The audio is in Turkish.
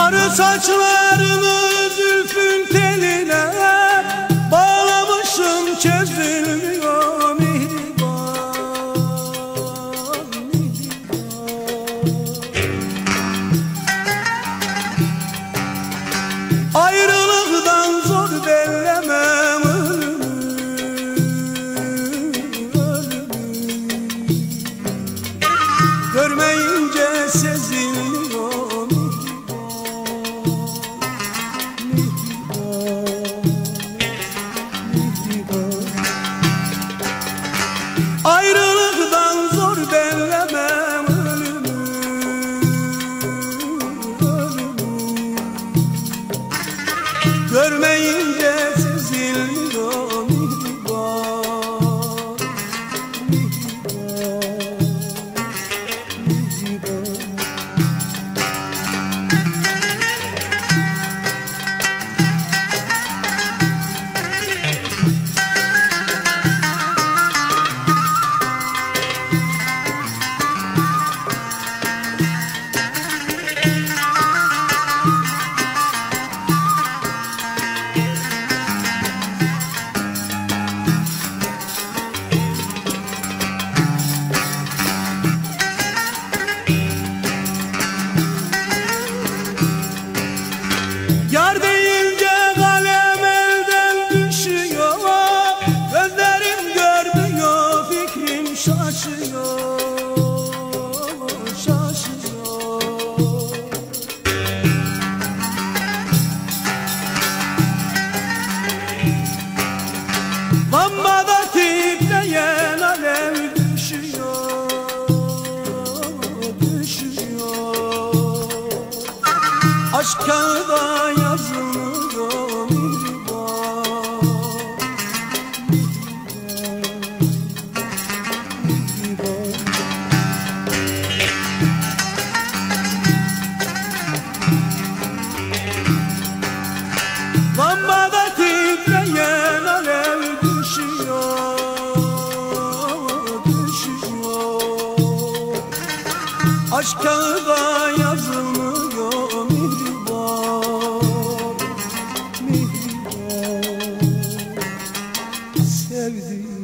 Sarı saçlarını zülfün teline bağlamışım, çözülmüyor mihriban, mihriban. Ayrılıktan zor bellemem ölümü, ölümü. Görmeyince sezilmiyor ayrılıktan zor bellemem ölümü, ölümü. Görmeyince sezilmiyor mihriban, mihriban, mihriban. Yar deyince kalem elden düşüyor, gözlerim görmüyor, fikrim şaşıyor, şaşıyor. Lambada titreyen alev düşüyor, düşüyor. Aşk kağıda yazılıyor mihriban, mihriban, mihriban. Lambada titreyen alev düşüyor, düşüyor. Aşk kağıda yazılmıyor mihriban, mihriban. Sevdiğim